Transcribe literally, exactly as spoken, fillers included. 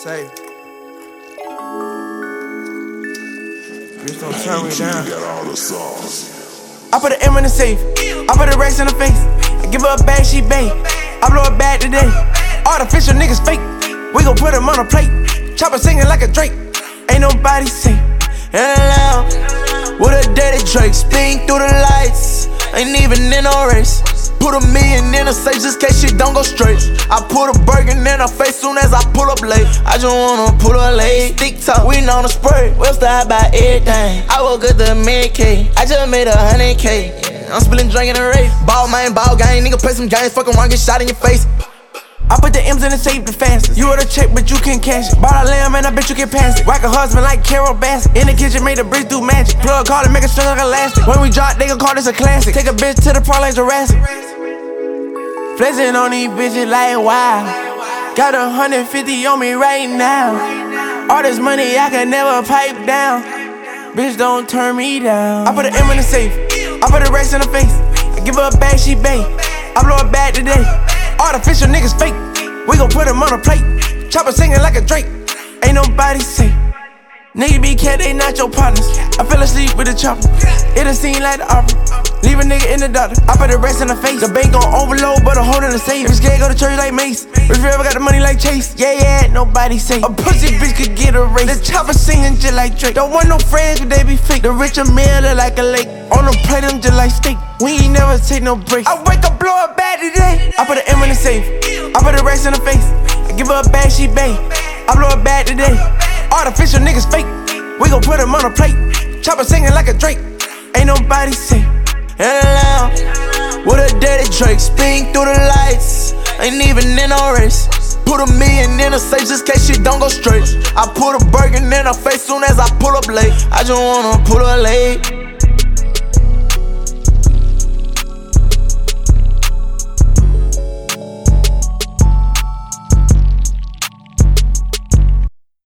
Say, bitch, don't turn me down. I put an M in the safe, I put a racks in the face. I give her a bag, she bang. I blow it bad today. Artificial niggas fake, we gon' put them on a plate. Chopper singing like a Drake, ain't nobody safe. And loud, with a dirty Drake, spin through the lights. Ain't even in no race. Put a million in a safe just case shit don't go straight. I put a burger in her face soon as I pull up late. I just wanna pull her late. Thick talk, we on the spray. We'll start by everything. I woke up the mid K. I just made a hundred K. I'm spilling drink in the race. Ball man, ball gang. Nigga play some games. Fucking around, get shot in your face. I put the M's in the safe the fastest. You order check, but you can't cash it. Bought a lamb and I bet you can pass it. Whack a husband like Carol Bassett. In the kitchen, made a breathe through magic. Plug call it, make it string like elastic. When we drop, they gon' call this a classic. Take a bitch to the parlay Jurassic. Flexing on these bitches like wow. Got a hundred fifty on me right now. All this money I can never pipe down. Bitch, don't turn me down. I put an M in the safe, I put a racks in the face. I give her a bag, she bang. I blow it bad today. Artificial niggas fake, we gon' put them on a plate. Chopper singing like a Drake, ain't nobody safe. Nigga be cat, they not your partners. I fell asleep with the chopper, it done seem like the opera. Leave a nigga in the doctor, I put the rest in the face. The bank gon' overload, but a hold in the safe. If scared, go to church like Mace. If you ever got the money like Chase, yeah, yeah, nobody safe. A pussy bitch could get a race. The chopper singing just like Drake. Don't want no friends, but they be fake. The richer man look like a lake. On the plate, them just like steak. We ain't never take no breaks. I wake up, blow up bad today. I put an M in the safe, I put a racks in the face. I give her a bag, she bang. I blow it bad today. Artificial niggas fake, we gon' put them on a plate. Chopper singing like a Drake, ain't nobody safe. And loud, with a dirty Drake, spin through the lights. Ain't even in no race. Put a million in a safe just case shit don't go straight. I put a burger in her face soon as I pull up late. I just wanna pull her late.